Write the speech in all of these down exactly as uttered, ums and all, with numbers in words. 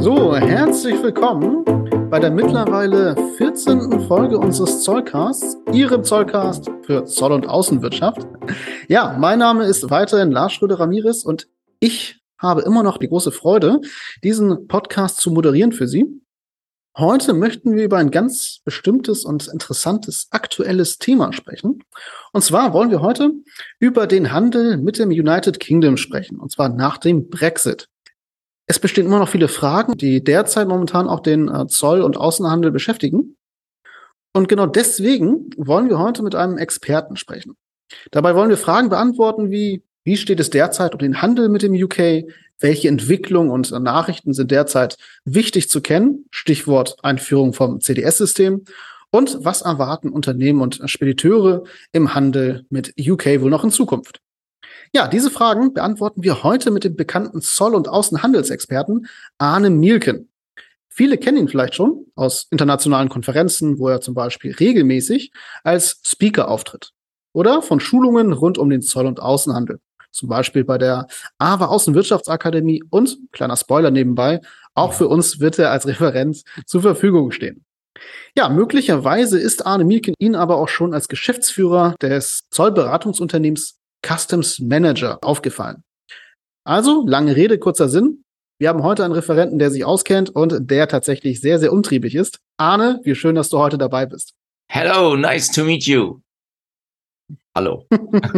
So, herzlich willkommen bei der mittlerweile vierzehnten Folge unseres Zollcasts, Ihrem Zollcast für Zoll- und Außenwirtschaft. Ja, mein Name ist weiterhin Lars Schröder-Ramirez und ich habe immer noch die große Freude, diesen Podcast zu moderieren für Sie. Heute möchten wir über ein ganz bestimmtes und interessantes aktuelles Thema sprechen. Und zwar wollen wir heute über den Handel mit dem United Kingdom sprechen, und zwar nach dem Brexit. Es bestehen immer noch viele Fragen, die derzeit momentan auch den äh, Zoll- und Außenhandel beschäftigen. Und genau deswegen wollen wir heute mit einem Experten sprechen. Dabei wollen wir Fragen beantworten wie, wie steht es derzeit um den Handel mit dem U K? Welche Entwicklungen und äh, Nachrichten sind derzeit wichtig zu kennen? Stichwort Einführung vom C D S-System. Und was erwarten Unternehmen und äh, Spediteure im Handel mit U K wohl noch in Zukunft? Ja, diese Fragen beantworten wir heute mit dem bekannten Zoll- und Außenhandelsexperten Arne Mielken. Viele kennen ihn vielleicht schon aus internationalen Konferenzen, wo er zum Beispiel regelmäßig als Speaker auftritt. Oder von Schulungen rund um den Zoll- und Außenhandel. Zum Beispiel bei der A W A Außenwirtschaftsakademie und, kleiner Spoiler nebenbei, auch für uns wird er als Referent zur Verfügung stehen. Ja, möglicherweise ist Arne Mielken Ihnen aber auch schon als Geschäftsführer des Zollberatungsunternehmens Customs Manager aufgefallen. Also, lange Rede, kurzer Sinn. Wir haben heute einen Referenten, der sich auskennt und der tatsächlich sehr, sehr umtriebig ist. Arne, wie schön, dass du heute dabei bist. Hello, nice to meet you. Hallo.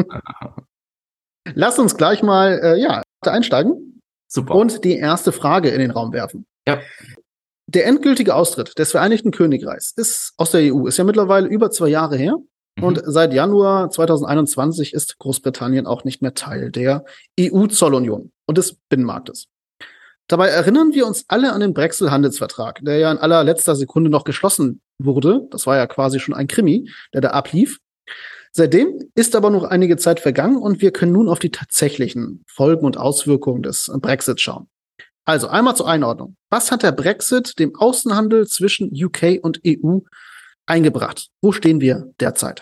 Lass uns gleich mal äh, ja, einsteigen. Super. Und die erste Frage in den Raum werfen. Ja. Der endgültige Austritt des Vereinigten Königreichs ist aus der E U ist ja mittlerweile über zwei Jahre her. Und seit Januar zweitausendeinundzwanzig ist Großbritannien auch nicht mehr Teil der E U-Zollunion und des Binnenmarktes. Dabei erinnern wir uns alle an den Brexit-Handelsvertrag, der ja in allerletzter Sekunde noch geschlossen wurde. Das war ja quasi schon ein Krimi, der da ablief. Seitdem ist aber noch einige Zeit vergangen und wir können nun auf die tatsächlichen Folgen und Auswirkungen des Brexit schauen. Also einmal zur Einordnung. Was hat der Brexit dem Außenhandel zwischen U K und E U eingebracht? Wo stehen wir derzeit?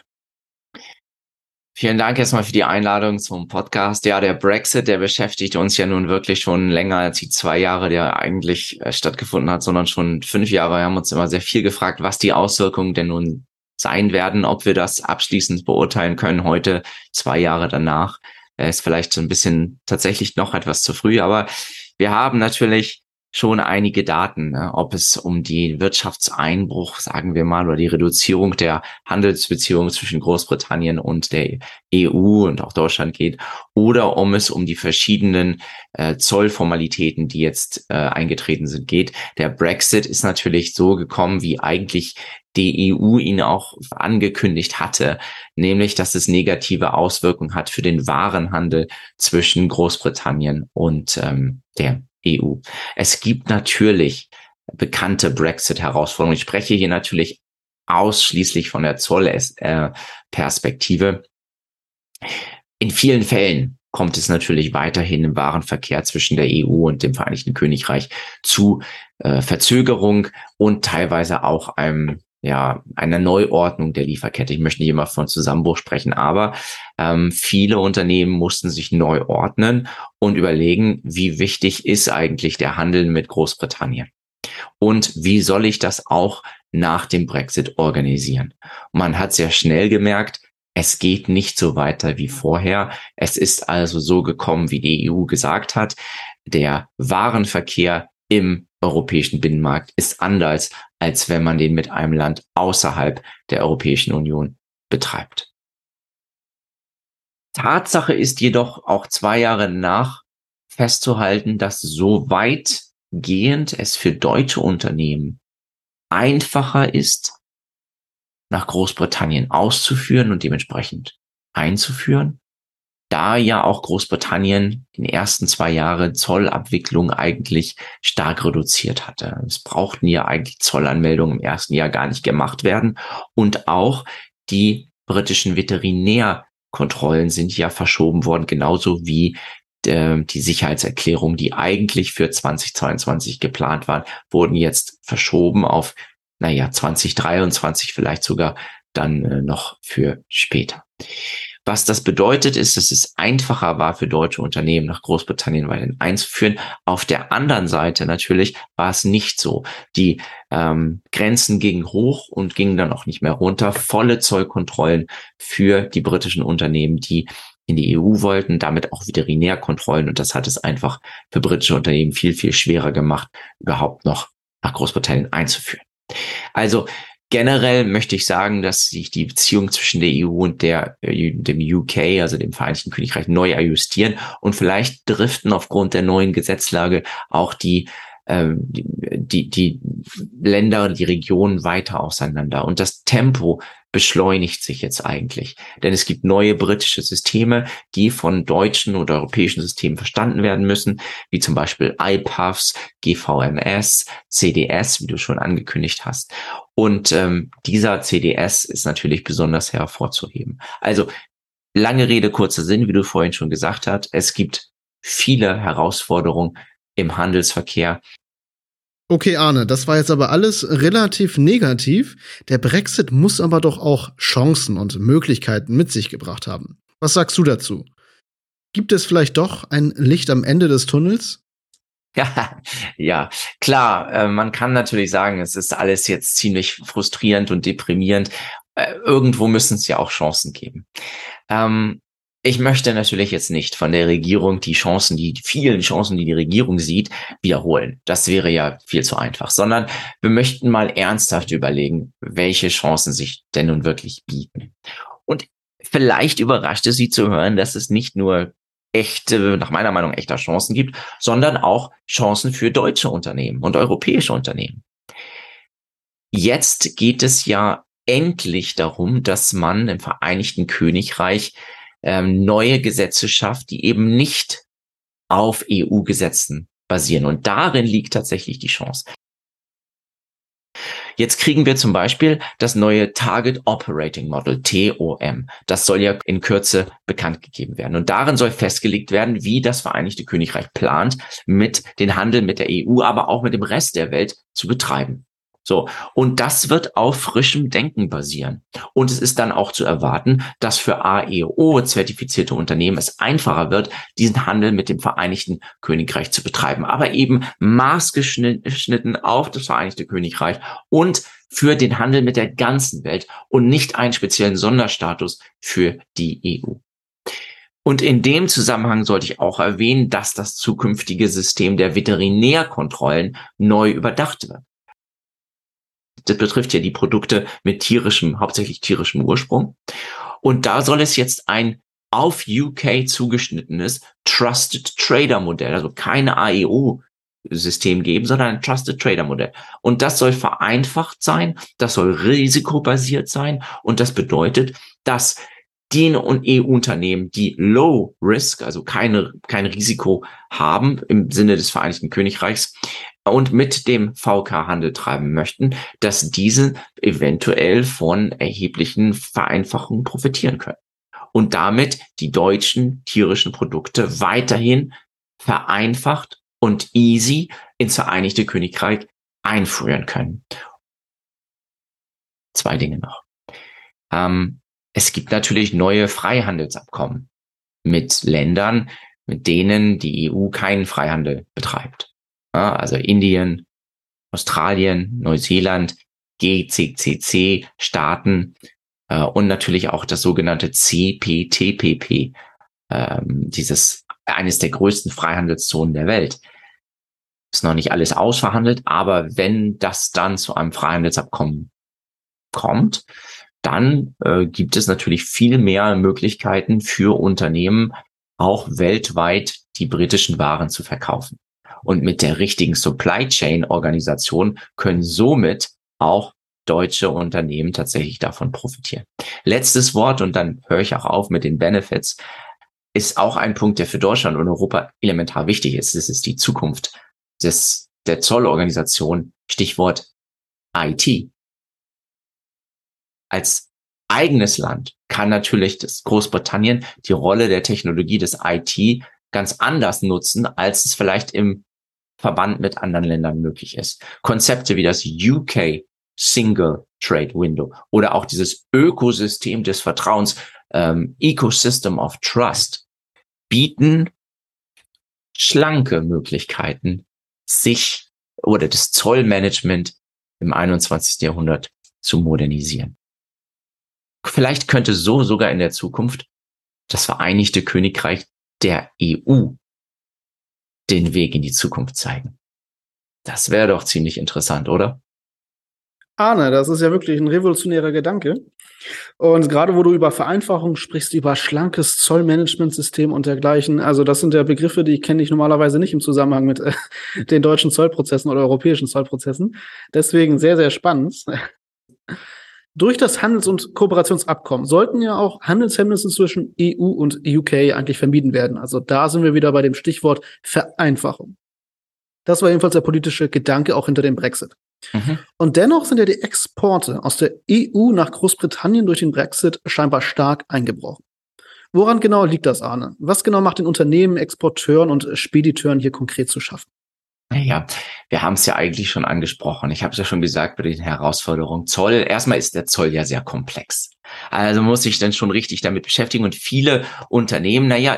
Vielen Dank erstmal für die Einladung zum Podcast. Ja, der Brexit, der beschäftigt uns ja nun wirklich schon länger als die zwei Jahre, der eigentlich äh, stattgefunden hat, sondern schon fünf Jahre. Wir haben uns immer sehr viel gefragt, was die Auswirkungen denn nun sein werden, ob wir das abschließend beurteilen können. Heute, zwei Jahre danach, äh, ist vielleicht so ein bisschen tatsächlich noch etwas zu früh, aber wir haben natürlich schon einige Daten, ne? Ob es um die Wirtschaftseinbruch, sagen wir mal, oder die Reduzierung der Handelsbeziehungen zwischen Großbritannien und der E U und auch Deutschland geht, oder um es um die verschiedenen äh, Zollformalitäten, die jetzt äh, eingetreten sind, geht. Der Brexit ist natürlich so gekommen, wie eigentlich die E U ihn auch angekündigt hatte, nämlich, dass es negative Auswirkungen hat für den Warenhandel zwischen Großbritannien und ähm, der E U. Es gibt natürlich bekannte Brexit-Herausforderungen. Ich spreche hier natürlich ausschließlich von der Zollperspektive. In vielen Fällen kommt es natürlich weiterhin im Warenverkehr zwischen der E U und dem Vereinigten Königreich zu äh, Verzögerung und teilweise auch einem ja, einer Neuordnung der Lieferkette. Ich möchte nicht immer von Zusammenbruch sprechen, aber ähm, viele Unternehmen mussten sich neu ordnen und überlegen, wie wichtig ist eigentlich der Handel mit Großbritannien? Und wie soll ich das auch nach dem Brexit organisieren? Man hat sehr schnell gemerkt, es geht nicht so weiter wie vorher. Es ist also so gekommen, wie die E U gesagt hat. Der Warenverkehr im europäischen Binnenmarkt ist anders, als wenn man den mit einem Land außerhalb der Europäischen Union betreibt. Tatsache ist jedoch auch zwei Jahre nach festzuhalten, dass so weitgehend es für deutsche Unternehmen einfacher ist, nach Großbritannien auszuführen und dementsprechend einzuführen, da ja auch Großbritannien in den ersten zwei Jahren Zollabwicklung eigentlich stark reduziert hatte. Es brauchten ja eigentlich Zollanmeldungen im ersten Jahr gar nicht gemacht werden. Und auch die britischen Veterinärkontrollen sind ja verschoben worden, genauso wie äh, die Sicherheitserklärungen, die eigentlich für zweitausendzweiundzwanzig geplant waren, wurden jetzt verschoben auf, naja, zwanzig dreiundzwanzig vielleicht sogar dann äh, noch für später. Was das bedeutet, ist, dass es einfacher war für deutsche Unternehmen, nach Großbritannien weiterhin einzuführen. Auf der anderen Seite natürlich war es nicht so. Die ähm, Grenzen gingen hoch und gingen dann auch nicht mehr runter. Volle Zollkontrollen für die britischen Unternehmen, die in die E U wollten, damit auch Veterinärkontrollen. Und das hat es einfach für britische Unternehmen viel, viel schwerer gemacht, überhaupt noch nach Großbritannien einzuführen. Also generell möchte ich sagen, dass sich die Beziehungen zwischen der E U und der, dem U K, also dem Vereinigten Königreich, neu ajustieren und vielleicht driften aufgrund der neuen Gesetzlage auch die, ähm, die, die Länder, die Regionen weiter auseinander. Und das Tempo beschleunigt sich jetzt eigentlich. Denn es gibt neue britische Systeme, die von deutschen oder europäischen Systemen verstanden werden müssen, wie zum Beispiel I P A Fs, G V M S, C D S, wie du schon angekündigt hast. Und ähm, dieser C D S ist natürlich besonders hervorzuheben. Also lange Rede, kurzer Sinn, wie du vorhin schon gesagt hast. Es gibt viele Herausforderungen im Handelsverkehr. Okay, Arne, das war jetzt aber alles relativ negativ. Der Brexit muss aber doch auch Chancen und Möglichkeiten mit sich gebracht haben. Was sagst du dazu? Gibt es vielleicht doch ein Licht am Ende des Tunnels? Ja, ja, klar, äh, man kann natürlich sagen, es ist alles jetzt ziemlich frustrierend und deprimierend. Äh, irgendwo müssen es ja auch Chancen geben. Ähm, Ich möchte natürlich jetzt nicht von der Regierung die Chancen, die vielen Chancen, die die Regierung sieht, wiederholen. Das wäre ja viel zu einfach, sondern wir möchten mal ernsthaft überlegen, welche Chancen sich denn nun wirklich bieten. Und vielleicht überrascht es Sie zu hören, dass es nicht nur echte, nach meiner Meinung echter Chancen gibt, sondern auch Chancen für deutsche Unternehmen und europäische Unternehmen. Jetzt geht es ja endlich darum, dass man im Vereinigten Königreich neue Gesetze schafft, die eben nicht auf E U-Gesetzen basieren. Und darin liegt tatsächlich die Chance. Jetzt kriegen wir zum Beispiel das neue Target Operating Model, T O M. Das soll ja in Kürze bekannt gegeben werden. Und darin soll festgelegt werden, wie das Vereinigte Königreich plant, mit den Handel mit der E U, aber auch mit dem Rest der Welt zu betreiben. So, und das wird auf frischem Denken basieren. Und es ist dann auch zu erwarten, dass für A E O-zertifizierte Unternehmen es einfacher wird, diesen Handel mit dem Vereinigten Königreich zu betreiben, aber eben maßgeschnitten auf das Vereinigte Königreich und für den Handel mit der ganzen Welt und nicht einen speziellen Sonderstatus für die E U. Und in dem Zusammenhang sollte ich auch erwähnen, dass das zukünftige System der Veterinärkontrollen neu überdacht wird. Das betrifft ja die Produkte mit tierischem, hauptsächlich tierischem Ursprung. Und da soll es jetzt ein auf U K zugeschnittenes Trusted Trader Modell, also kein A E O-System geben, sondern ein Trusted Trader Modell. Und das soll vereinfacht sein, das soll risikobasiert sein und das bedeutet, dass die E U-Unternehmen, die Low Risk, also keine, kein Risiko haben im Sinne des Vereinigten Königreichs und mit dem V K Handel treiben möchten, dass diese eventuell von erheblichen Vereinfachungen profitieren können und damit die deutschen tierischen Produkte weiterhin vereinfacht und easy ins Vereinigte Königreich einführen können. Zwei Dinge noch. Ähm, Es gibt natürlich neue Freihandelsabkommen mit Ländern, mit denen die E U keinen Freihandel betreibt. Ja, also Indien, Australien, Neuseeland, G C C C-Staaten äh, und natürlich auch das sogenannte C P T P P, ähm, dieses eines der größten Freihandelszonen der Welt. Ist noch nicht alles ausverhandelt, aber wenn das dann zu einem Freihandelsabkommen kommt, dann äh, gibt es natürlich viel mehr Möglichkeiten für Unternehmen, auch weltweit die britischen Waren zu verkaufen. Und mit der richtigen Supply Chain Organisation können somit auch deutsche Unternehmen tatsächlich davon profitieren. Letztes Wort und dann höre ich auch auf mit den Benefits, ist auch ein Punkt, der für Deutschland und Europa elementar wichtig ist. Das ist die Zukunft des, der Zollorganisation, Stichwort I T. Als eigenes Land kann natürlich das Großbritannien die Rolle der Technologie des I T ganz anders nutzen, als es vielleicht im Verband mit anderen Ländern möglich ist. Konzepte wie das U K Single Trade Window oder auch dieses Ökosystem des Vertrauens ähm, Ecosystem of Trust bieten schlanke Möglichkeiten, sich oder das Zollmanagement im einundzwanzigsten Jahrhundert zu modernisieren. Vielleicht könnte so sogar in der Zukunft das Vereinigte Königreich der E U den Weg in die Zukunft zeigen. Das wäre doch ziemlich interessant, oder? Arne, das ist ja wirklich ein revolutionärer Gedanke. Und gerade wo du über Vereinfachung sprichst, über schlankes Zollmanagementsystem und dergleichen, also das sind ja Begriffe, die kenne ich normalerweise nicht im Zusammenhang mit äh, den deutschen Zollprozessen oder europäischen Zollprozessen. Deswegen sehr, sehr spannend. Durch das Handels- und Kooperationsabkommen sollten ja auch Handelshemmnisse zwischen E U und U K eigentlich vermieden werden. Also da sind wir wieder bei dem Stichwort Vereinfachung. Das war jedenfalls der politische Gedanke auch hinter dem Brexit. Mhm. Und dennoch sind ja die Exporte aus der E U nach Großbritannien durch den Brexit scheinbar stark eingebrochen. Woran genau liegt das, Arne? Was genau macht den Unternehmen, Exporteuren und Spediteuren hier konkret zu schaffen? Ja, wir haben es ja eigentlich schon angesprochen. Ich habe es ja schon gesagt bei den Herausforderungen. Zoll, erstmal ist der Zoll ja sehr komplex. Also muss ich dann schon richtig damit beschäftigen. Und viele Unternehmen, naja,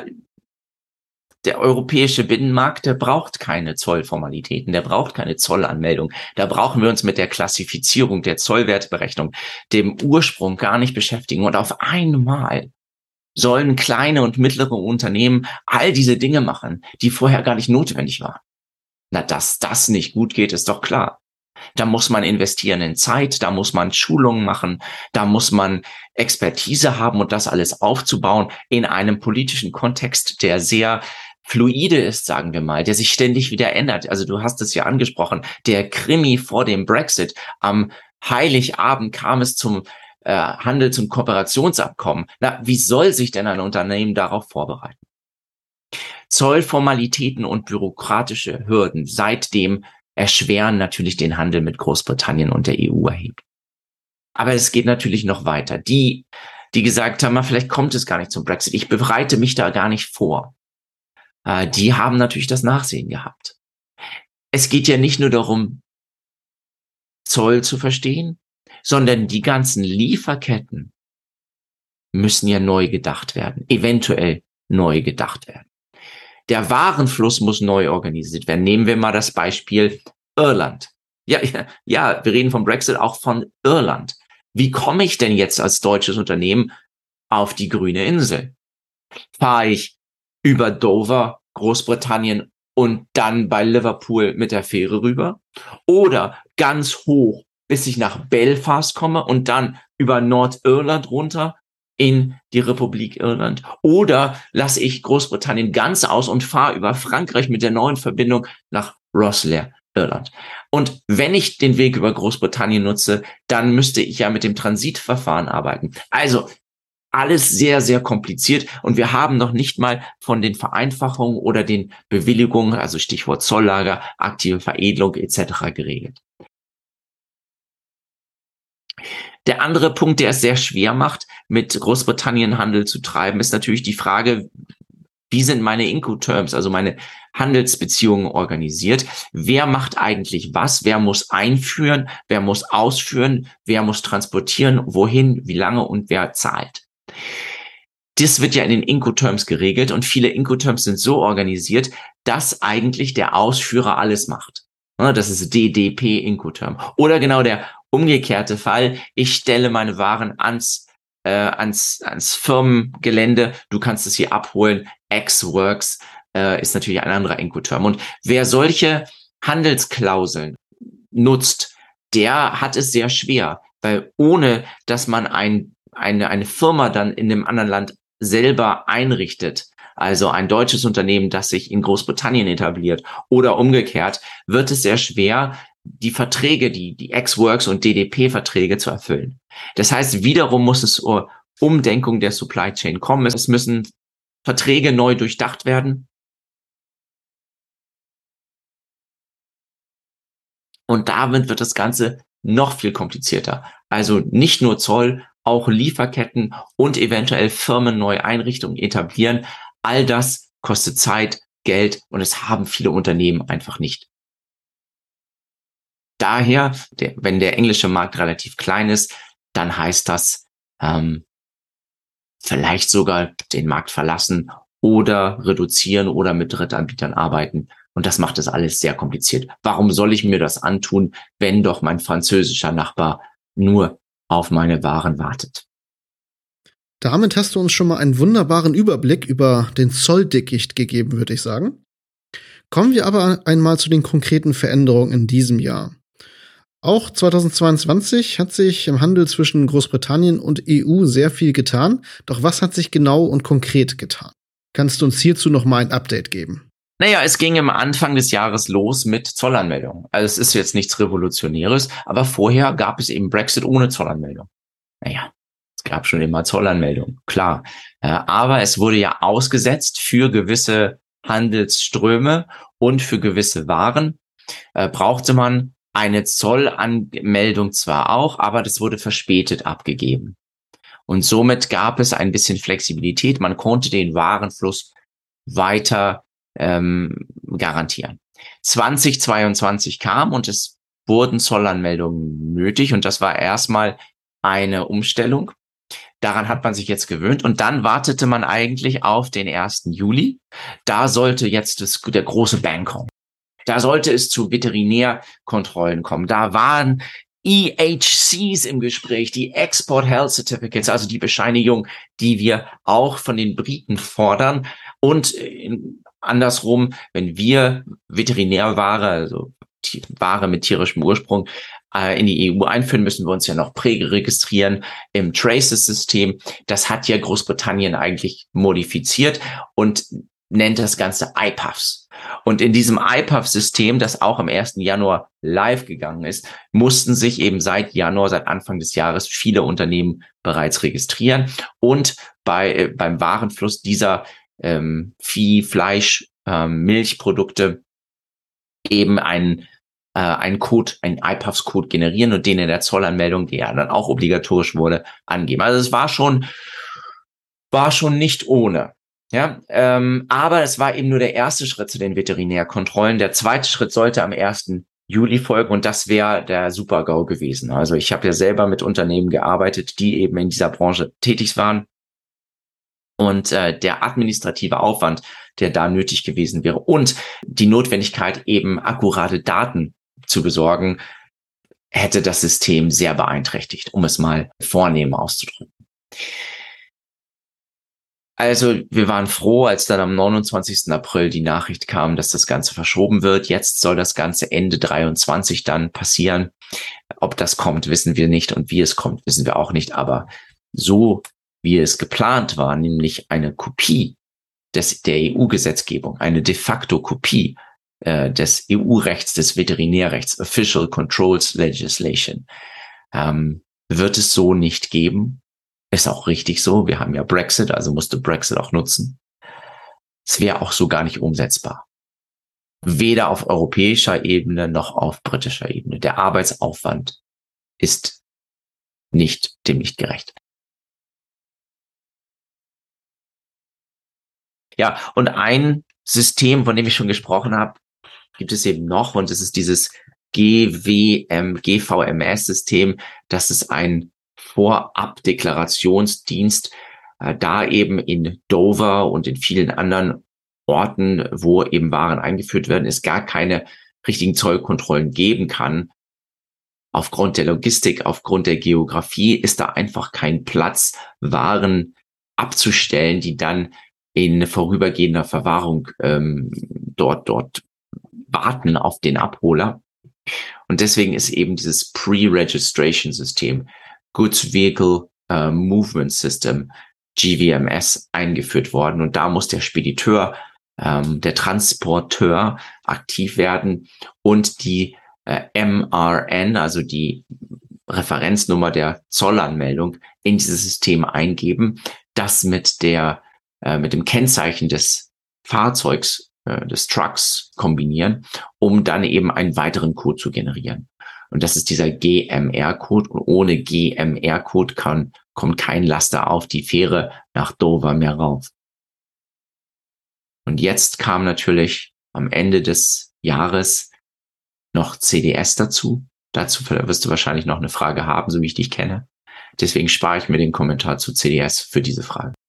der europäische Binnenmarkt, der braucht keine Zollformalitäten, der braucht keine Zollanmeldung. Da brauchen wir uns mit der Klassifizierung, der Zollwertberechnung, dem Ursprung gar nicht beschäftigen. Und auf einmal sollen kleine und mittlere Unternehmen all diese Dinge machen, die vorher gar nicht notwendig waren. Na, dass das nicht gut geht, ist doch klar. Da muss man investieren in Zeit, da muss man Schulungen machen, da muss man Expertise haben und das alles aufzubauen in einem politischen Kontext, der sehr fluide ist, sagen wir mal, der sich ständig wieder ändert. Also du hast es ja angesprochen, der Krimi vor dem Brexit. Am Heiligabend kam es zum äh, Handels- und Kooperationsabkommen. Na, wie soll sich denn ein Unternehmen darauf vorbereiten? Zollformalitäten und bürokratische Hürden seitdem erschweren natürlich den Handel mit Großbritannien und der E U erheblich. Aber es geht natürlich noch weiter. Die, die gesagt haben, vielleicht kommt es gar nicht zum Brexit, ich bereite mich da gar nicht vor, äh, die haben natürlich das Nachsehen gehabt. Es geht ja nicht nur darum, Zoll zu verstehen, sondern die ganzen Lieferketten müssen ja neu gedacht werden, eventuell neu gedacht werden. Der Warenfluss muss neu organisiert werden. Nehmen wir mal das Beispiel Irland. Ja, ja, ja, wir reden vom Brexit, auch von Irland. Wie komme ich denn jetzt als deutsches Unternehmen auf die grüne Insel? Fahre ich über Dover, Großbritannien und dann bei Liverpool mit der Fähre rüber? Oder ganz hoch, bis ich nach Belfast komme und dann über Nordirland runter in die Republik Irland? Oder lasse ich Großbritannien ganz aus und fahre über Frankreich mit der neuen Verbindung nach Rosslare, Irland? Und wenn ich den Weg über Großbritannien nutze, dann müsste ich ja mit dem Transitverfahren arbeiten. Also alles sehr, sehr kompliziert und wir haben noch nicht mal von den Vereinfachungen oder den Bewilligungen, also Stichwort Zolllager, aktive Veredelung et cetera geregelt. Der andere Punkt, der es sehr schwer macht, mit Großbritannien Handel zu treiben, ist natürlich die Frage, wie sind meine Incoterms, also meine Handelsbeziehungen organisiert? Wer macht eigentlich was? Wer muss einführen? Wer muss ausführen? Wer muss transportieren? Wohin? Wie lange? Und wer zahlt? Das wird ja in den Incoterms geregelt und viele Incoterms sind so organisiert, dass eigentlich der Ausführer alles macht. Das ist D D P Incoterm. Oder genau der umgekehrte Fall. Ich stelle meine Waren ans, äh, ans, ans Firmengelände. Du kannst es hier abholen. Ex-Works äh, ist natürlich ein anderer Incoterm. Und wer solche Handelsklauseln nutzt, der hat es sehr schwer, weil ohne, dass man ein, eine, eine Firma dann in dem anderen Land selber einrichtet, also ein deutsches Unternehmen, das sich in Großbritannien etabliert oder umgekehrt, wird es sehr schwer, die Verträge, die, die Ex-Works und D D P-Verträge zu erfüllen. Das heißt, wiederum muss es zur Umdenkung der Supply Chain kommen. Es müssen Verträge neu durchdacht werden. Und damit wird das Ganze noch viel komplizierter. Also nicht nur Zoll, auch Lieferketten und eventuell firmenneue Einrichtungen etablieren. All das kostet Zeit, Geld und es haben viele Unternehmen einfach nicht. Daher, der, wenn der englische Markt relativ klein ist, dann heißt das ähm, vielleicht sogar den Markt verlassen oder reduzieren oder mit Drittanbietern arbeiten. Und das macht das alles sehr kompliziert. Warum soll ich mir das antun, wenn doch mein französischer Nachbar nur auf meine Waren wartet? Damit hast du uns schon mal einen wunderbaren Überblick über den Zolldickicht gegeben, würde ich sagen. Kommen wir aber einmal zu den konkreten Veränderungen in diesem Jahr. Auch zweitausendzweiundzwanzig hat sich im Handel zwischen Großbritannien und E U sehr viel getan. Doch was hat sich genau und konkret getan? Kannst du uns hierzu noch mal ein Update geben? Naja, es ging am Anfang des Jahres los mit Zollanmeldungen. Also es ist jetzt nichts Revolutionäres, aber vorher gab es eben Brexit ohne Zollanmeldung. Naja, es gab schon immer Zollanmeldungen, klar. Aber es wurde ja ausgesetzt für gewisse Handelsströme und für gewisse Waren. Brauchte man eine Zollanmeldung zwar auch, aber das wurde verspätet abgegeben. Und somit gab es ein bisschen Flexibilität. Man konnte den Warenfluss weiter ähm, garantieren. zweitausendzweiundzwanzig kam und es wurden Zollanmeldungen nötig. Und das war erstmal eine Umstellung. Daran hat man sich jetzt gewöhnt. Und dann wartete man eigentlich auf den ersten Juli. Da sollte jetzt das, der große Bang kommen. Da sollte es zu Veterinärkontrollen kommen. Da waren E H Cs im Gespräch, die Export Health Certificates, also die Bescheinigung, die wir auch von den Briten fordern. Und andersrum, wenn wir Veterinärware, also Ware mit tierischem Ursprung, äh, in die E U einführen, müssen wir uns ja noch präregistrieren im Traces-System. Das hat ja Großbritannien eigentlich modifiziert und nennt das Ganze I P A Fs. Und in diesem I P A F-System, das auch am ersten Januar live gegangen ist, mussten sich eben seit Januar, seit Anfang des Jahres viele Unternehmen bereits registrieren und bei äh, beim Warenfluss dieser ähm, Vieh, Fleisch, ähm, Milchprodukte eben einen äh, einen Code, einen I P A Fs-Code generieren und den in der Zollanmeldung, die ja dann auch obligatorisch wurde, angeben. Also es war schon war schon nicht ohne. Ja, ähm, aber es war eben nur der erste Schritt zu den Veterinärkontrollen. Der zweite Schritt sollte am ersten Juli folgen und das wäre der Super-GAU gewesen. Also ich habe ja selber mit Unternehmen gearbeitet, die eben in dieser Branche tätig waren. Und äh, der administrative Aufwand, der da nötig gewesen wäre und die Notwendigkeit, eben akkurate Daten zu besorgen, hätte das System sehr beeinträchtigt, um es mal vornehm auszudrücken. Also wir waren froh, als dann am neunundzwanzigsten April die Nachricht kam, dass das Ganze verschoben wird. Jetzt soll das Ganze Ende dreiundzwanzig dann passieren. Ob das kommt, wissen wir nicht und wie es kommt, wissen wir auch nicht. Aber so wie es geplant war, nämlich eine Kopie des, der E U-Gesetzgebung, eine de facto Kopie äh, des E U-Rechts, des Veterinärrechts, Official Controls Legislation, ähm, wird es so nicht geben. Ist auch richtig so. Wir haben ja Brexit, also musste Brexit auch nutzen. Es wäre auch so gar nicht umsetzbar. Weder auf europäischer Ebene noch auf britischer Ebene. Der Arbeitsaufwand ist nicht dem nicht gerecht. Ja, und ein System, von dem ich schon gesprochen habe, gibt es eben noch, und es ist dieses G W M, G V M S-System. Das ist ein Vorabdeklarationsdienst, äh, da eben in Dover und in vielen anderen Orten, wo eben Waren eingeführt werden, es gar keine richtigen Zollkontrollen geben kann. Aufgrund der Logistik, aufgrund der Geografie ist da einfach kein Platz, Waren abzustellen, die dann in vorübergehender Verwahrung ähm, dort dort warten auf den Abholer. Und deswegen ist eben dieses Pre-Registration-System, Goods Vehicle uh, Movement System, G V M S, eingeführt worden. Und da muss der Spediteur, ähm, der Transporteur aktiv werden und die äh, M R N, also die Referenznummer der Zollanmeldung, in dieses System eingeben, das mit der äh, mit dem Kennzeichen des Fahrzeugs, äh, des Trucks kombinieren, um dann eben einen weiteren Code zu generieren. Und das ist dieser G M R-Code. Und ohne G M R-Code kann, kommt kein Laster auf die Fähre nach Dover mehr rauf. Und jetzt kam natürlich am Ende des Jahres noch C D S dazu. Dazu wirst du wahrscheinlich noch eine Frage haben, so wie ich dich kenne. Deswegen spare ich mir den Kommentar zu C D S für diese Frage.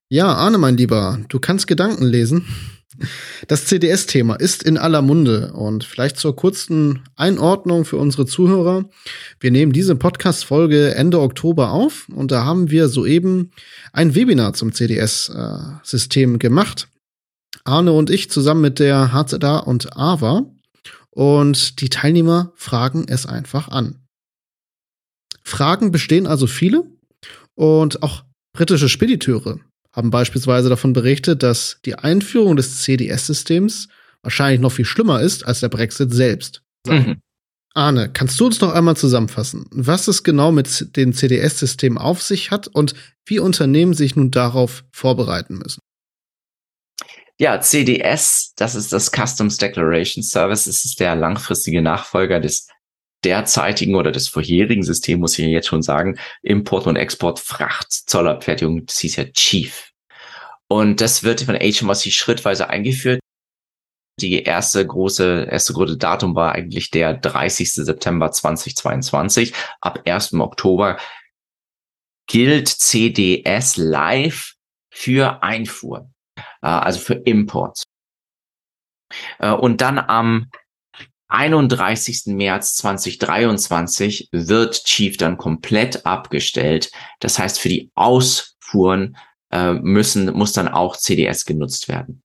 Ja, Arne, mein Lieber, du kannst Gedanken lesen. Das C D S-Thema ist in aller Munde und vielleicht zur kurzen Einordnung für unsere Zuhörer. Wir nehmen diese Podcast-Folge Ende Oktober auf und da haben wir soeben ein Webinar zum C D S-System gemacht. Arne und ich zusammen mit der H Z A und A W A und die Teilnehmer fragen es einfach an. Fragen bestehen also viele und auch britische Spediteure haben beispielsweise davon berichtet, dass die Einführung des C D S-Systems wahrscheinlich noch viel schlimmer ist als der Brexit selbst. Mhm. Arne, kannst du uns noch einmal zusammenfassen, was es genau mit dem C D S-System auf sich hat und wie Unternehmen sich nun darauf vorbereiten müssen? Ja, C D S, das ist das Customs Declaration Service. Es ist der langfristige Nachfolger des derzeitigen oder des vorherigen Systems, muss ich jetzt schon sagen, Import und Export, Fracht, Zollabfertigung, das hieß ja Chief. Und das wird von H M R C schrittweise eingeführt. Die erste große, erste große Datum war eigentlich der dreißigsten September zweitausendzweiundzwanzig. Ab ersten Oktober gilt C D S live für Einfuhr, also für Import. Und dann am einunddreißigsten März zweitausenddreiundzwanzig wird Chief dann komplett abgestellt. Das heißt, für die Ausfuhren äh, müssen, muss dann auch C D S genutzt werden.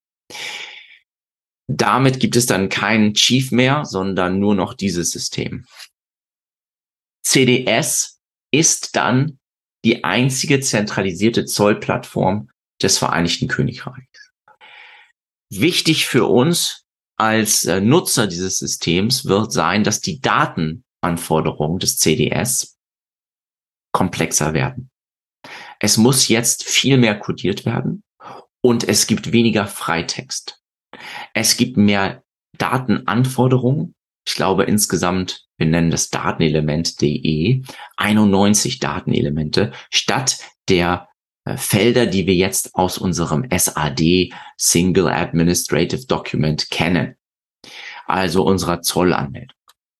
Damit gibt es dann keinen Chief mehr, sondern nur noch dieses System. C D S ist dann die einzige zentralisierte Zollplattform des Vereinigten Königreichs. Wichtig für uns als äh, Nutzer dieses Systems wird sein, dass die Datenanforderungen des C D S komplexer werden. Es muss jetzt viel mehr codiert werden und es gibt weniger Freitext. Es gibt mehr Datenanforderungen. Ich glaube insgesamt, wir nennen das Datenelement.de, einundneunzig Datenelemente statt der äh, Felder, die wir jetzt aus unserem S A D, Single Administrative Document, kennen. Also unserer Zollanmeldung.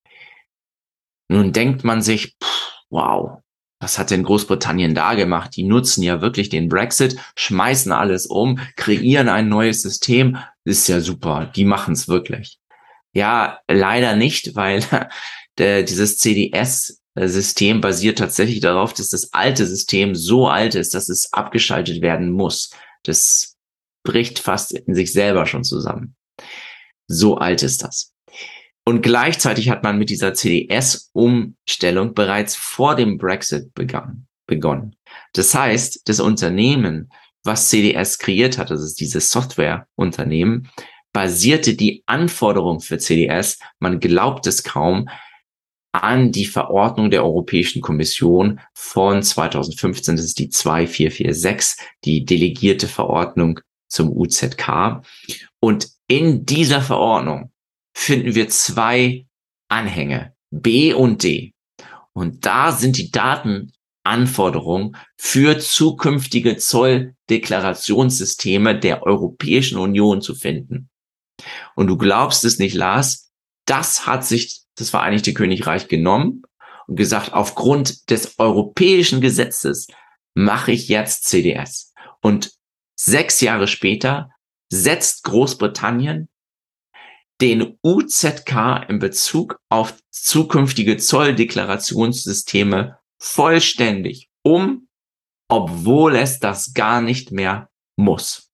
Nun denkt man sich, pff, wow, was hat denn Großbritannien da gemacht? Die nutzen ja wirklich den Brexit, schmeißen alles um, kreieren ein neues System. Ist ja super, die machen es wirklich. Ja, leider nicht, weil der, dieses C D S-System basiert tatsächlich darauf, dass das alte System so alt ist, dass es abgeschaltet werden muss. Das bricht fast in sich selber schon zusammen. So alt ist das. Und gleichzeitig hat man mit dieser C D S-Umstellung bereits vor dem Brexit begann, begonnen. Das heißt, das Unternehmen, was C D S kreiert hat, das ist dieses Softwareunternehmen, basierte die Anforderung für C D S, man glaubt es kaum, an die Verordnung der Europäischen Kommission von zweitausendfünfzehn, das ist die zwei vier vier sechs, die delegierte Verordnung zum U Z K. Und in dieser Verordnung finden wir zwei Anhänge, B und D. Und da sind die Datenanforderungen für zukünftige Zolldeklarationssysteme der Europäischen Union zu finden. Und du glaubst es nicht, Lars, das hat sich das Vereinigte Königreich genommen und gesagt, aufgrund des europäischen Gesetzes mache ich jetzt C D S. Und sechs Jahre später setzt Großbritannien den U Z K in Bezug auf zukünftige Zolldeklarationssysteme vollständig um, obwohl es das gar nicht mehr muss.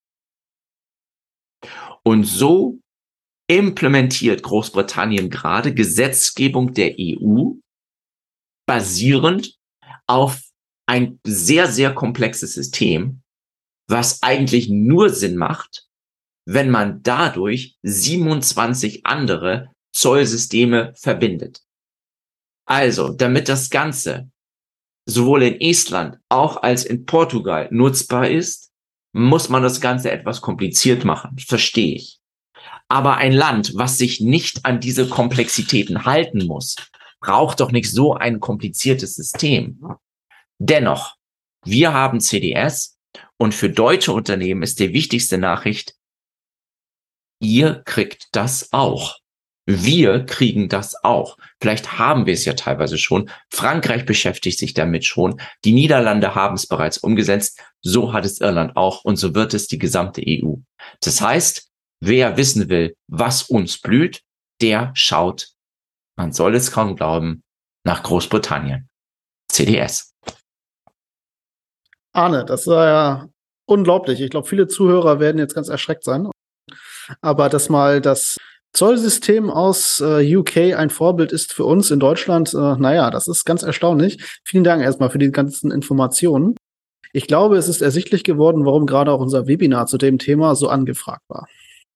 Und so implementiert Großbritannien gerade Gesetzgebung der E U basierend auf ein sehr, sehr komplexes System, was eigentlich nur Sinn macht, wenn man dadurch siebenundzwanzig andere Zollsysteme verbindet. Also, damit das Ganze sowohl in Estland auch als in Portugal nutzbar ist, muss man das Ganze etwas kompliziert machen. Verstehe ich. Aber ein Land, was sich nicht an diese Komplexitäten halten muss, braucht doch nicht so ein kompliziertes System. Dennoch, wir haben C D S und für deutsche Unternehmen ist die wichtigste Nachricht, ihr kriegt das auch. Wir kriegen das auch. Vielleicht haben wir es ja teilweise schon. Frankreich beschäftigt sich damit schon. Die Niederlande haben es bereits umgesetzt. So hat es Irland auch und so wird es die gesamte E U. Das heißt, wer wissen will, was uns blüht, der schaut, man soll es kaum glauben, nach Großbritannien. C D S. Arne, das war ja unglaublich. Ich glaube, viele Zuhörer werden jetzt ganz erschreckt sein. Aber dass mal das Zollsystem aus äh, U K ein Vorbild ist für uns in Deutschland, äh, naja, das ist ganz erstaunlich. Vielen Dank erstmal für die ganzen Informationen. Ich glaube, es ist ersichtlich geworden, warum gerade auch unser Webinar zu dem Thema so angefragt war.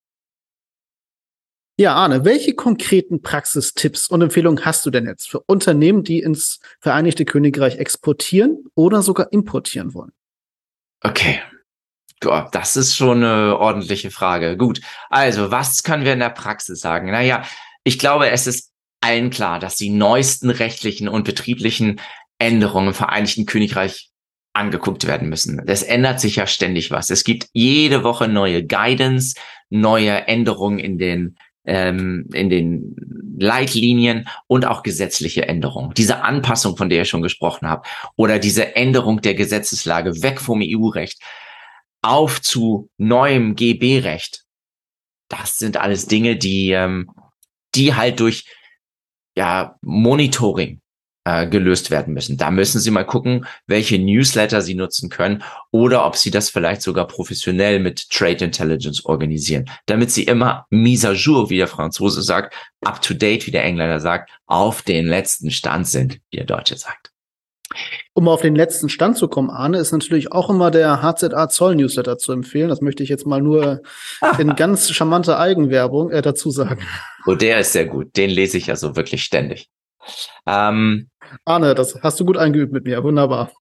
Ja, Arne, welche konkreten Praxistipps und Empfehlungen hast du denn jetzt für Unternehmen, die ins Vereinigte Königreich exportieren oder sogar importieren wollen? Okay. Das ist schon eine ordentliche Frage. Gut, also was können wir in der Praxis sagen? Naja, ich glaube, es ist allen klar, dass die neuesten rechtlichen und betrieblichen Änderungen im Vereinigten Königreich angeguckt werden müssen. Es ändert sich ja ständig was. Es gibt jede Woche neue Guidance, neue Änderungen in den ähm, in den Leitlinien und auch gesetzliche Änderungen. Diese Anpassung, von der ich schon gesprochen habe, oder diese Änderung der Gesetzeslage weg vom E U-Recht auf zu neuem G B-Recht. Das sind alles Dinge, die, ähm, die halt durch ja Monitoring äh, gelöst werden müssen. Da müssen Sie mal gucken, welche Newsletter Sie nutzen können oder ob Sie das vielleicht sogar professionell mit Trade Intelligence organisieren, damit Sie immer mise à jour, wie der Franzose sagt, up to date, wie der Engländer sagt, auf den letzten Stand sind, wie der Deutsche sagt. Um auf den letzten Stand zu kommen, Arne, ist natürlich auch immer der H Z A Zoll-Newsletter zu empfehlen. Das möchte ich jetzt mal nur in ganz charmanter Eigenwerbung äh, dazu sagen. Oh, der ist sehr gut. Den lese ich also wirklich ständig. Ähm, Arne, das hast du gut eingeübt mit mir. Wunderbar.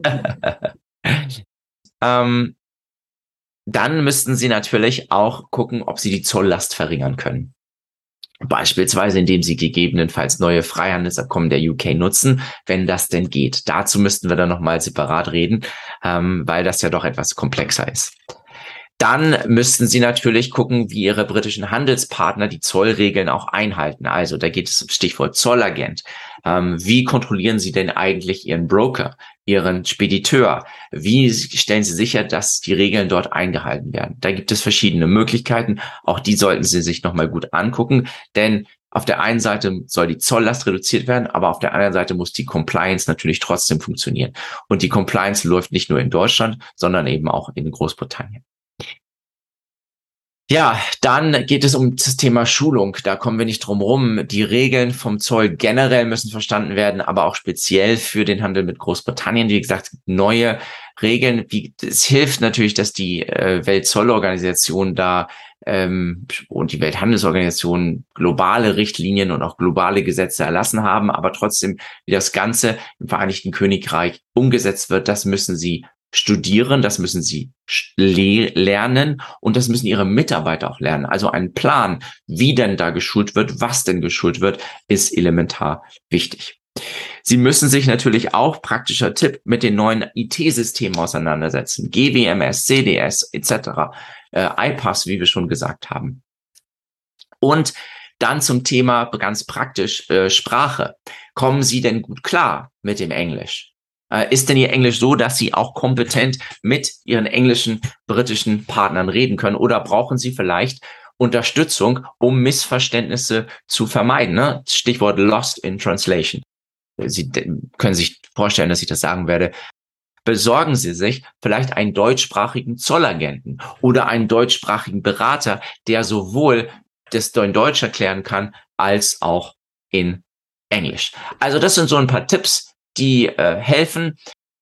ähm, dann müssten Sie natürlich auch gucken, ob Sie die Zolllast verringern können. Beispielsweise, indem Sie gegebenenfalls neue Freihandelsabkommen der U K nutzen, wenn das denn geht. Dazu müssten wir dann nochmal separat reden, ähm, weil das ja doch etwas komplexer ist. Dann müssten Sie natürlich gucken, wie Ihre britischen Handelspartner die Zollregeln auch einhalten. Also da geht es um Stichwort Zollagent. Ähm, wie kontrollieren Sie denn eigentlich Ihren Broker, Ihren Spediteur? Wie stellen Sie sicher, dass die Regeln dort eingehalten werden? Da gibt es verschiedene Möglichkeiten. Auch die sollten Sie sich nochmal gut angucken, denn auf der einen Seite soll die Zolllast reduziert werden, aber auf der anderen Seite muss die Compliance natürlich trotzdem funktionieren. Und die Compliance läuft nicht nur in Deutschland, sondern eben auch in Großbritannien. Ja, dann geht es um das Thema Schulung. Da kommen wir nicht drum rum. Die Regeln vom Zoll generell müssen verstanden werden, aber auch speziell für den Handel mit Großbritannien. Wie gesagt, neue Regeln. Wie, es hilft natürlich, dass die äh, Weltzollorganisation da ähm, und die Welthandelsorganisation globale Richtlinien und auch globale Gesetze erlassen haben. Aber trotzdem, wie das Ganze im Vereinigten Königreich umgesetzt wird, das müssen sie studieren, das müssen sie le- lernen und das müssen ihre Mitarbeiter auch lernen. Also ein Plan, wie denn da geschult wird, was denn geschult wird, ist elementar wichtig. Sie müssen sich natürlich auch, praktischer Tipp, mit den neuen I T-Systemen auseinandersetzen. G W M S, C D S et cetera, äh, I P A S, wie wir schon gesagt haben. Und dann zum Thema ganz praktisch äh, Sprache. Kommen Sie denn gut klar mit dem Englisch? Ist denn Ihr Englisch so, dass Sie auch kompetent mit Ihren englischen, britischen Partnern reden können? Oder brauchen Sie vielleicht Unterstützung, um Missverständnisse zu vermeiden? Ne? Stichwort Lost in Translation. Sie können sich vorstellen, dass ich das sagen werde. Besorgen Sie sich vielleicht einen deutschsprachigen Zollagenten oder einen deutschsprachigen Berater, der sowohl das in Deutsch erklären kann, als auch in Englisch. Also das sind so ein paar Tipps, die äh, helfen.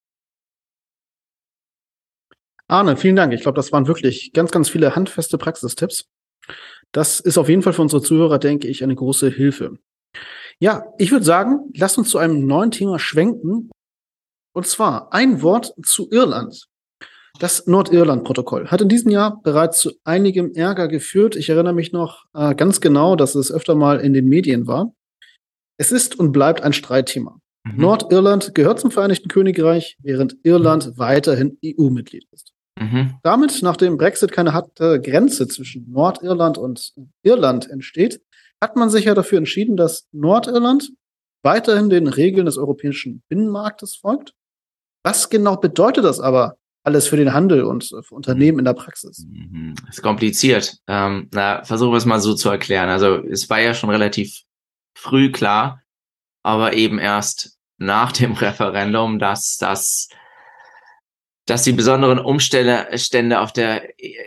Arne, vielen Dank. Ich glaube, das waren wirklich ganz, ganz viele handfeste Praxistipps. Das ist auf jeden Fall für unsere Zuhörer, denke ich, eine große Hilfe. Ja, ich würde sagen, lasst uns zu einem neuen Thema schwenken. Und zwar ein Wort zu Irland. Das Nordirland-Protokoll hat in diesem Jahr bereits zu einigem Ärger geführt. Ich erinnere mich noch äh, ganz genau, dass es öfter mal in den Medien war. Es ist und bleibt ein Streitthema. Mhm. Nordirland gehört zum Vereinigten Königreich, während Irland weiterhin E U-Mitglied ist. Mhm. Damit, nachdem Brexit keine harte Grenze zwischen Nordirland und Irland entsteht, hat man sich ja dafür entschieden, dass Nordirland weiterhin den Regeln des europäischen Binnenmarktes folgt. Was genau bedeutet das aber alles für den Handel und für Unternehmen in der Praxis? Das ist kompliziert. Ähm, na, versuchen wir es mal so zu erklären. Also es war ja schon relativ früh klar, aber eben erst nach dem Referendum, dass, dass, dass die besonderen Umstände auf der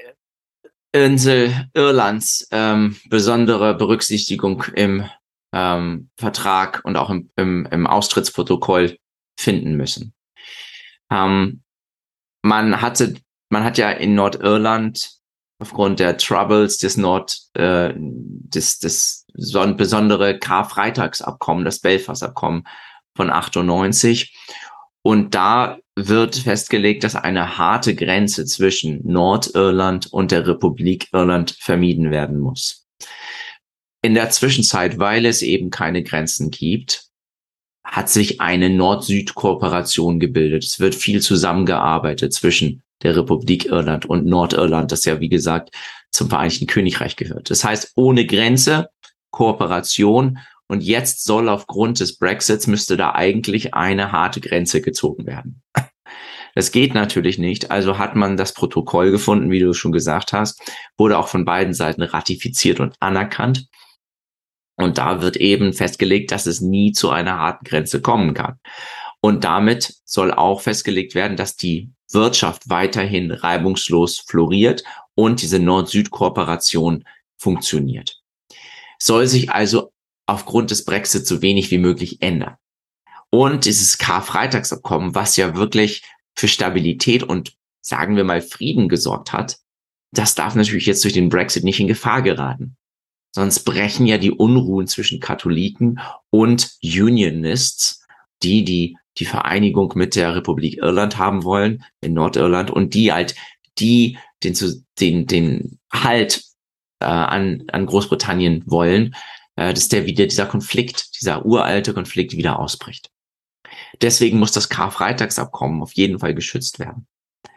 Insel Irlands ähm, besondere Berücksichtigung im ähm, Vertrag und auch im, im, im Austrittsprotokoll finden müssen. Ähm, man hatte, man hat ja in Nordirland aufgrund der Troubles des Nord, äh, des, des so besondere Karfreitagsabkommen, das Belfast-Abkommen von achtundneunzig. Und da wird festgelegt, dass eine harte Grenze zwischen Nordirland und der Republik Irland vermieden werden muss. In der Zwischenzeit, weil es eben keine Grenzen gibt, hat sich eine Nord-Süd-Kooperation gebildet. Es wird viel zusammengearbeitet zwischen der Republik Irland und Nordirland, das ja, wie gesagt, zum Vereinigten Königreich gehört. Das heißt, ohne Grenze, Kooperation. Und jetzt soll aufgrund des Brexits müsste da eigentlich eine harte Grenze gezogen werden. Das geht natürlich nicht. Also hat man das Protokoll gefunden, wie du schon gesagt hast, wurde auch von beiden Seiten ratifiziert und anerkannt. Und da wird eben festgelegt, dass es nie zu einer harten Grenze kommen kann. Und damit soll auch festgelegt werden, dass die Wirtschaft weiterhin reibungslos floriert und diese Nord-Süd-Kooperation funktioniert. Soll sich also aufgrund des Brexit so wenig wie möglich ändern. Und dieses Karfreitagsabkommen, was ja wirklich für Stabilität und, sagen wir mal, Frieden gesorgt hat, das darf natürlich jetzt durch den Brexit nicht in Gefahr geraten. Sonst brechen ja die Unruhen zwischen Katholiken und Unionists, die die, die Vereinigung mit der Republik Irland haben wollen, in Nordirland, und die halt, die den, den, den Halt äh, an, an Großbritannien wollen, dass der wieder dieser Konflikt, dieser uralte Konflikt wieder ausbricht. Deswegen muss das Karfreitagsabkommen auf jeden Fall geschützt werden.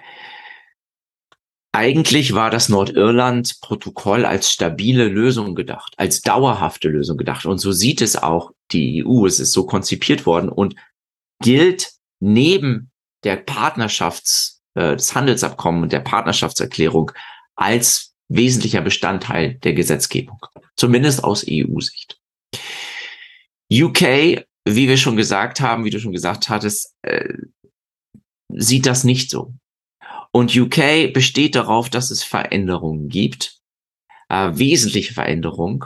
Eigentlich war das Nordirland-Protokoll als stabile Lösung gedacht, als dauerhafte Lösung gedacht. Und so sieht es auch die E U. Es ist so konzipiert worden und gilt neben der Partnerschafts-, äh, des Handelsabkommens und der Partnerschaftserklärung als wesentlicher Bestandteil der Gesetzgebung. Zumindest aus E U-Sicht. U K, wie wir schon gesagt haben, wie du schon gesagt hattest, äh, sieht das nicht so. Und U K besteht darauf, dass es Veränderungen gibt, äh, wesentliche Veränderungen.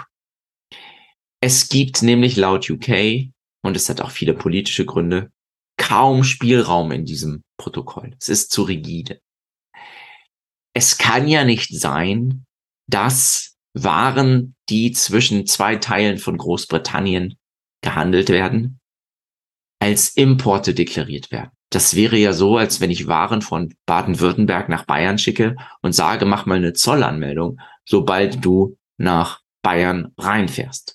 Es gibt nämlich laut U K, und es hat auch viele politische Gründe, kaum Spielraum in diesem Protokoll. Es ist zu rigide. Es kann ja nicht sein, dass Waren, die zwischen zwei Teilen von Großbritannien gehandelt werden, als Importe deklariert werden. Das wäre ja so, als wenn ich Waren von Baden-Württemberg nach Bayern schicke und sage, mach mal eine Zollanmeldung, sobald du nach Bayern reinfährst.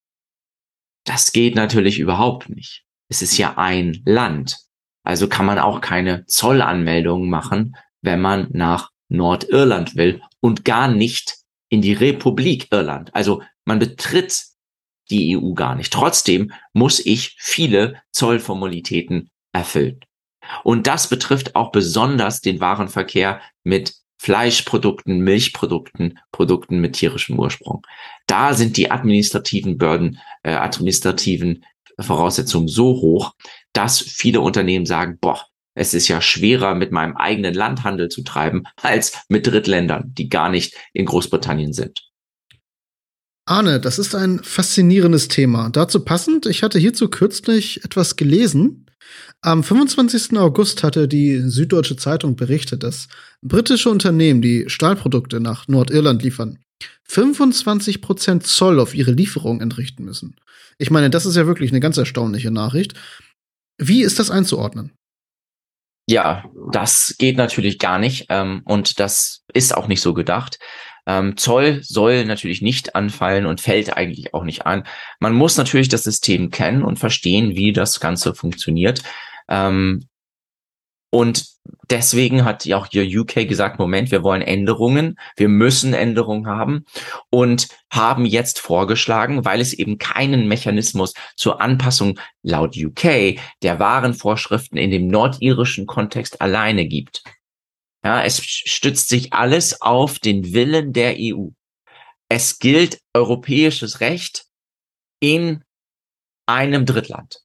Das geht natürlich überhaupt nicht. Es ist ja ein Land. Also kann man auch keine Zollanmeldung machen, wenn man nach Nordirland will und gar nicht in die Republik Irland. Also man betritt die E U gar nicht. Trotzdem muss ich viele Zollformalitäten erfüllen. Und das betrifft auch besonders den Warenverkehr mit Fleischprodukten, Milchprodukten, Produkten mit tierischem Ursprung. Da sind die administrativen Bürden, äh, administrativen Voraussetzungen so hoch, dass viele Unternehmen sagen, boah, es ist ja schwerer, mit meinem eigenen Land Handel zu treiben, als mit Drittländern, die gar nicht in Großbritannien sind. Arne, das ist ein faszinierendes Thema. Dazu passend, ich hatte hierzu kürzlich etwas gelesen. Am fünfundzwanzigsten August hatte die Süddeutsche Zeitung berichtet, dass britische Unternehmen, die Stahlprodukte nach Nordirland liefern, fünfundzwanzig Prozent Zoll auf ihre Lieferung entrichten müssen. Ich meine, das ist ja wirklich eine ganz erstaunliche Nachricht. Wie ist das einzuordnen? Ja, das geht natürlich gar nicht, ähm, und das ist auch nicht so gedacht. Ähm, Zoll soll natürlich nicht anfallen und fällt eigentlich auch nicht an. Man muss natürlich das System kennen und verstehen, wie das Ganze funktioniert. Ähm, Und deswegen hat ja auch hier U K gesagt, Moment, wir wollen Änderungen, wir müssen Änderungen haben und haben jetzt vorgeschlagen, weil es eben keinen Mechanismus zur Anpassung laut U K der Warenvorschriften in dem nordirischen Kontext alleine gibt. Ja, es stützt sich alles auf den Willen der E U. Es gilt europäisches Recht in einem Drittland.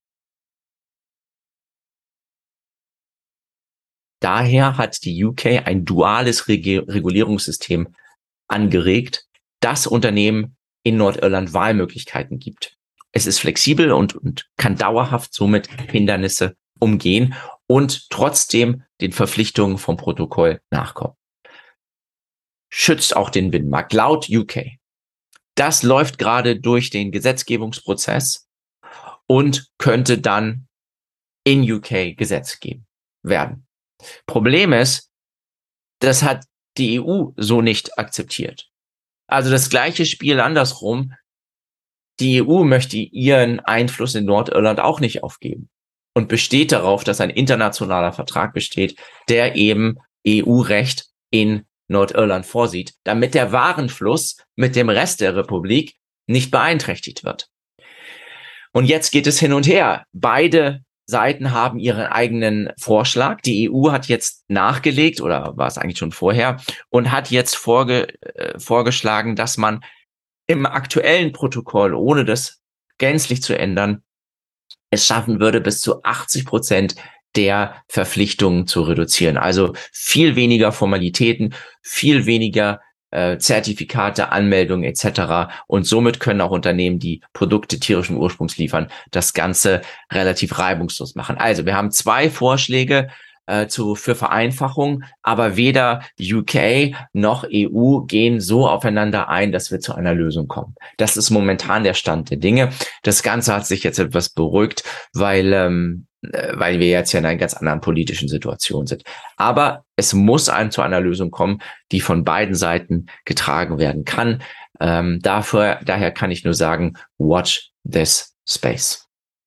Daher hat die U K ein duales Reg- Regulierungssystem angeregt, das Unternehmen in Nordirland Wahlmöglichkeiten gibt. Es ist flexibel und, und kann dauerhaft somit Hindernisse umgehen und trotzdem den Verpflichtungen vom Protokoll nachkommen. Schützt auch den Binnenmarkt laut U K. Das läuft gerade durch den Gesetzgebungsprozess und könnte dann in U K Gesetz geben werden. Problem ist, das hat die E U so nicht akzeptiert. Also das gleiche Spiel andersrum. Die E U möchte ihren Einfluss in Nordirland auch nicht aufgeben und besteht darauf, dass ein internationaler Vertrag besteht, der eben E U-Recht in Nordirland vorsieht, damit der Warenfluss mit dem Rest der Republik nicht beeinträchtigt wird. Und jetzt geht es hin und her. Beide Seiten haben ihren eigenen Vorschlag. Die E U hat jetzt nachgelegt, oder war es eigentlich schon vorher, und hat jetzt vorge- äh, vorgeschlagen, dass man im aktuellen Protokoll, ohne das gänzlich zu ändern, es schaffen würde, bis zu achtzig Prozent der Verpflichtungen zu reduzieren. Also viel weniger Formalitäten, viel weniger äh, Zertifikate, Anmeldungen et cetera. Und somit können auch Unternehmen, die Produkte tierischen Ursprungs liefern, das Ganze relativ reibungslos machen. Also wir haben zwei Vorschläge äh, zu für Vereinfachung, aber weder U K noch E U gehen so aufeinander ein, dass wir zu einer Lösung kommen. Das ist momentan der Stand der Dinge. Das Ganze hat sich jetzt etwas beruhigt, weil ähm, weil wir jetzt ja in einer ganz anderen politischen Situation sind. Aber es muss ein, zu einer Lösung kommen, die von beiden Seiten getragen werden kann. Ähm, dafür, daher kann ich nur sagen, watch this space.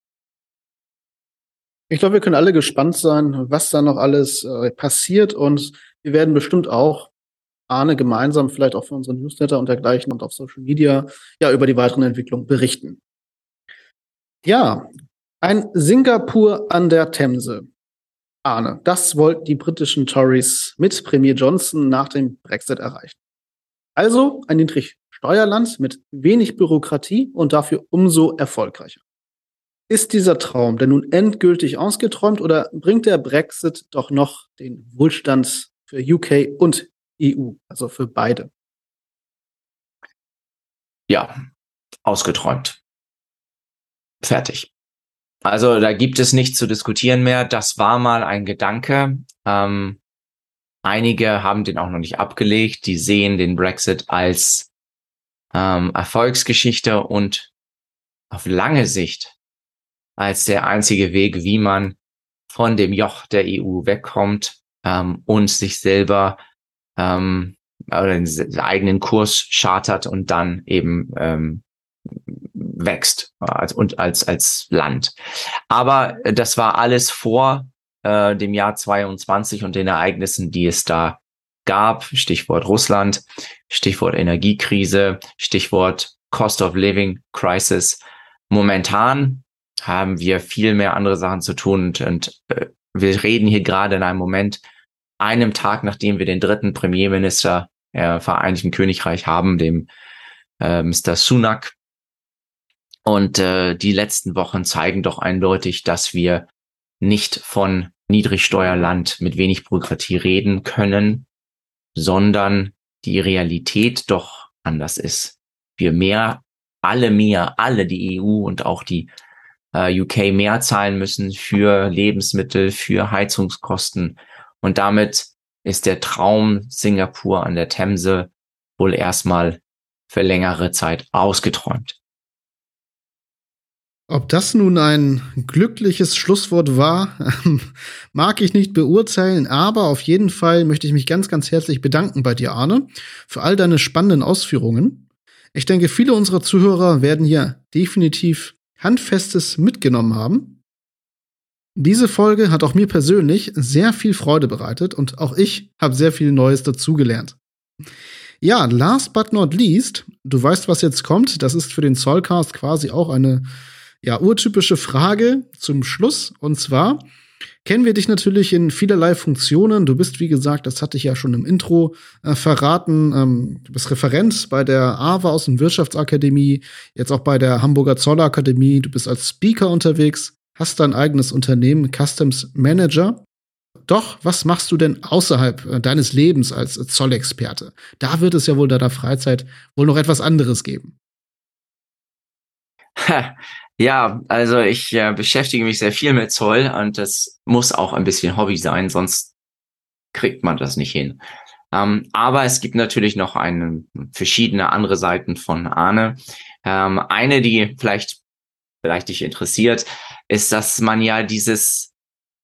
Ich glaube, wir können alle gespannt sein, was da noch alles äh, passiert, und wir werden bestimmt auch, Arne, gemeinsam vielleicht auch für unseren Newsletter und dergleichen und auf Social Media ja über die weiteren Entwicklungen berichten. Ja, ein Singapur an der Themse. Arne, das wollten die britischen Tories mit Premier Johnson nach dem Brexit erreichen. Also ein Niedrigsteuerland mit wenig Bürokratie und dafür umso erfolgreicher. Ist dieser Traum denn nun endgültig ausgeträumt oder bringt der Brexit doch noch den Wohlstand für U K und E U, also für beide? Ja, ausgeträumt. Fertig. Also da gibt es nichts zu diskutieren mehr. Das war mal ein Gedanke. Ähm, einige haben den auch noch nicht abgelegt. Die sehen den Brexit als ähm, Erfolgsgeschichte und auf lange Sicht als der einzige Weg, wie man von dem Joch der E U wegkommt ähm, und sich selber ähm, oder den eigenen Kurs chartert und dann eben ähm, wächst als und als als Land. Aber das war alles vor äh, dem Jahr zweiundzwanzig und den Ereignissen, die es da gab. Stichwort Russland, Stichwort Energiekrise, Stichwort Cost of Living Crisis. Momentan haben wir viel mehr andere Sachen zu tun und, und äh, wir reden hier gerade in einem Moment, einem Tag, nachdem wir den dritten Premierminister äh, Vereinigten Königreich haben, dem äh, Mister Sunak. Und äh, die letzten Wochen zeigen doch eindeutig, dass wir nicht von Niedrigsteuerland mit wenig Bürokratie reden können, sondern die Realität doch anders ist. Wir mehr, alle mehr, alle die E U und auch die äh, U K mehr zahlen müssen für Lebensmittel, für Heizungskosten. Und damit ist der Traum Singapur an der Themse wohl erstmal für längere Zeit ausgeträumt. Ob das nun ein glückliches Schlusswort war, mag ich nicht beurteilen, aber auf jeden Fall möchte ich mich ganz, ganz herzlich bedanken bei dir, Arne, für all deine spannenden Ausführungen. Ich denke, viele unserer Zuhörer werden hier definitiv Handfestes mitgenommen haben. Diese Folge hat auch mir persönlich sehr viel Freude bereitet und auch ich habe sehr viel Neues dazugelernt. Ja, last but not least, du weißt, was jetzt kommt. Das ist für den Zollcast quasi auch eine ja, urtypische Frage zum Schluss. Und zwar kennen wir dich natürlich in vielerlei Funktionen. Du bist, wie gesagt, das hatte ich ja schon im Intro äh, verraten, ähm, du bist Referent bei der A W A Außenwirtschaftsakademie, jetzt auch bei der Hamburger Zollakademie. Du bist als Speaker unterwegs, hast dein eigenes Unternehmen, Customs Manager. Doch, was machst du denn außerhalb äh, deines Lebens als äh, Zollexperte? Da wird es ja wohl in deiner Freizeit wohl noch etwas anderes geben. Ja, also ich äh, beschäftige mich sehr viel mit Zoll und das muss auch ein bisschen Hobby sein, sonst kriegt man das nicht hin. Ähm, aber es gibt natürlich noch eine, verschiedene andere Seiten von Arne. Ähm, eine, die vielleicht vielleicht dich interessiert, ist, dass man ja dieses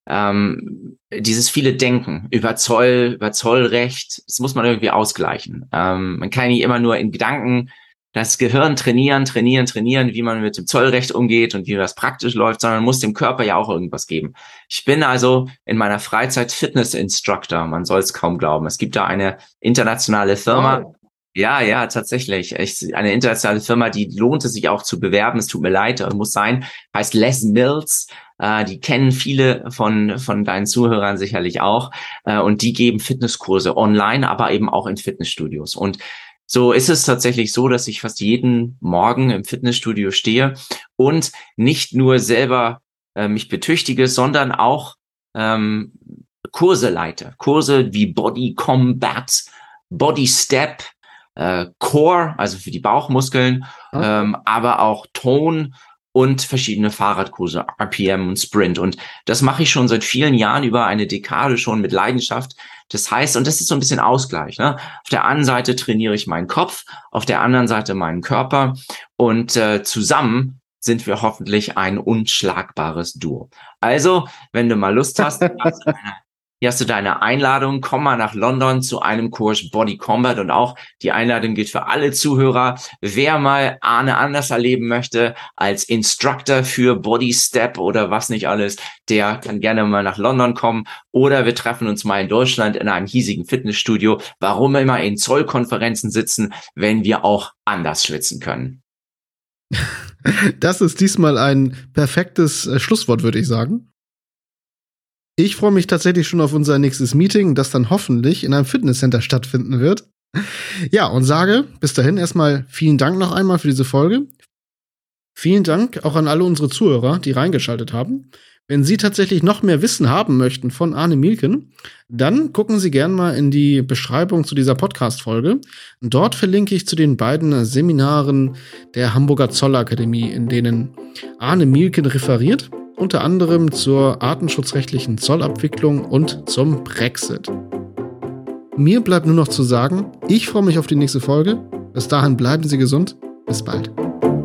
ähm, dieses viele Denken über Zoll, über Zollrecht, das muss man irgendwie ausgleichen. Ähm, man kann nicht immer nur in Gedanken das Gehirn trainieren, trainieren, trainieren, wie man mit dem Zollrecht umgeht und wie das praktisch läuft, sondern man muss dem Körper ja auch irgendwas geben. Ich bin also in meiner Freizeit Fitness-Instructor, man soll es kaum glauben. Es gibt da eine internationale Firma, wow. Ja, ja, tatsächlich. Ich, eine internationale Firma, die lohnt es sich auch zu bewerben. Es tut mir leid, muss sein. Heißt Les Mills. Äh, die kennen viele von von deinen Zuhörern sicherlich auch. Äh, und die geben Fitnesskurse online, aber eben auch in Fitnessstudios. Und so ist es tatsächlich so, dass ich fast jeden Morgen im Fitnessstudio stehe und nicht nur selber äh, mich betüchtige, sondern auch ähm, Kurse leite. Kurse wie Body Combat, Body Step, Äh, Core, also für die Bauchmuskeln, okay. ähm, aber auch Tone und verschiedene Fahrradkurse, R P M und Sprint. Und das mache ich schon seit vielen Jahren, über eine Dekade schon mit Leidenschaft. Das heißt, und das ist so ein bisschen Ausgleich, ne? Auf der einen Seite trainiere ich meinen Kopf, auf der anderen Seite meinen Körper und äh, zusammen sind wir hoffentlich ein unschlagbares Duo. Also, wenn du mal Lust hast, hast du eine Hier hast du deine Einladung, komm mal nach London zu einem Kurs Body Combat und auch die Einladung gilt für alle Zuhörer. Wer mal Arne anders erleben möchte als Instructor für Body Step oder was nicht alles, der kann gerne mal nach London kommen oder wir treffen uns mal in Deutschland in einem hiesigen Fitnessstudio. Warum immer in Zollkonferenzen sitzen, wenn wir auch anders schwitzen können? Das ist diesmal ein perfektes äh, Schlusswort, würde ich sagen. Ich freue mich tatsächlich schon auf unser nächstes Meeting, das dann hoffentlich in einem Fitnesscenter stattfinden wird. Ja, und sage bis dahin erstmal vielen Dank noch einmal für diese Folge. Vielen Dank auch an alle unsere Zuhörer, die reingeschaltet haben. Wenn Sie tatsächlich noch mehr Wissen haben möchten von Arne Mielken, dann gucken Sie gerne mal in die Beschreibung zu dieser Podcast-Folge. Dort verlinke ich zu den beiden Seminaren der Hamburger Zollakademie, in denen Arne Mielken referiert. Unter anderem zur artenschutzrechtlichen Zollabwicklung und zum Brexit. Mir bleibt nur noch zu sagen, ich freue mich auf die nächste Folge. Bis dahin bleiben Sie gesund. Bis bald.